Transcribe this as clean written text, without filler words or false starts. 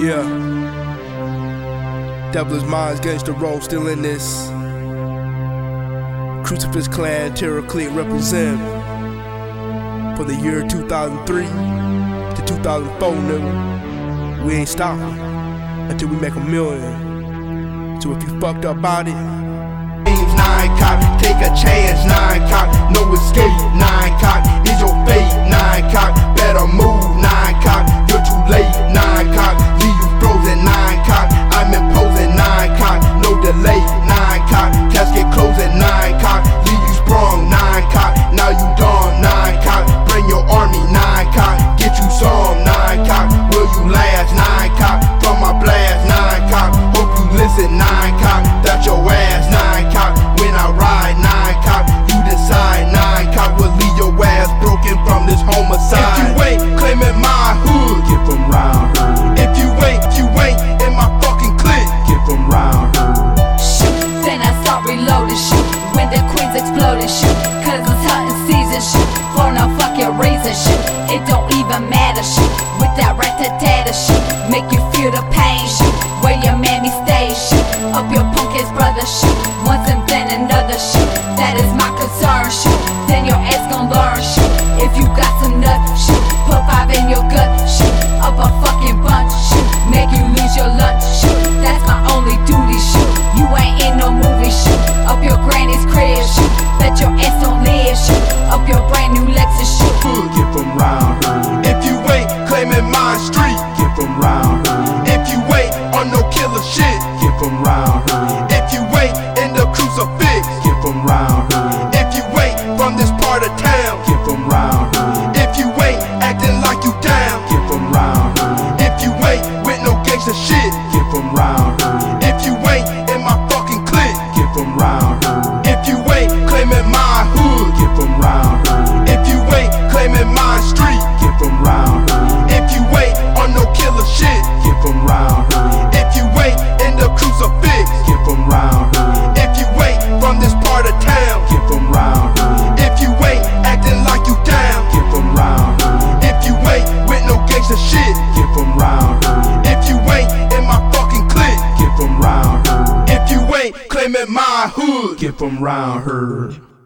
Yeah. Devilish Minds, Gangsta Roll, still in this. Crucifix Clan, Terror Clique represent for the year 2003 to 2004, nigga. We ain't stopping until we make $1 million. So if you fucked up about it, 9 cock, take a chance, 9 cock, no escape, 9 cock, is your fate, 9 cock, better move, 9 cock, you're too late, 9 cock, leave you frozen, 9 cock, I'm imposing, 9 cock, no delay, 9 cock, casket closing, 9 cock, leave you sprung, 9 cock, now you done, 9 cock, bring your army, 9 cock, get you some, 9 cock, will you last, 9 cock, from my blast, 9 cock, hope you listen, 9 cock, that's your ass, 9 cock, when I ride, 9 cock, you decide, 9 cock will leave your ass broken from this homicide. If you ain't claiming my hood, get from round her. If you ain't in my fucking clique, get from round her. Shoot, then I start reloading, shoot, when the queens exploding, shoot, cause it's hunting season, shoot, for no fucking reason, shoot, it don't even matter, shoot, with that rat-a-tat-a, shoot, make you feel the pain, shoot, where your mammy stays, shoot, up your punk ass brother, shoot, once and then another, shoot, that is my concern, shoot, then your ass gon' learn, shoot, if you got some nuts, shoot, put 5 in your gut, shoot, up a fucking bunch, shoot, make you lose your lunch, shoot, that's my only duty, shoot, you ain't in no movie, shoot, up your granny's crib, shoot, bet your ass don't live, shoot, up your brand new Lexus, shoot, get from round her. If you ain't claiming my street, get from round her. If you ain't on no killer shit, get from round her. If you ain't in the crucifix, get from round her. If you ain't from this part of town, get from round her. If you ain't acting like you down, get from round her. If you ain't with no gangsta shit, get from round her. If you ain't in my fucking clique, get from round her. If you ain't claiming my hood, get from round her. If you ain't claiming my street, get from round her. If you ain't on no killer shit, get from round her. If you ain't in the crucifix, get from round her. If you ain't from this part of town, get from round her. If you ain't acting like you down, get from round her. If you ain't with no gangsta shit, get from round her. If you ain't in my fucking clique, get from round her. If you ain't claiming my hood, get from round her.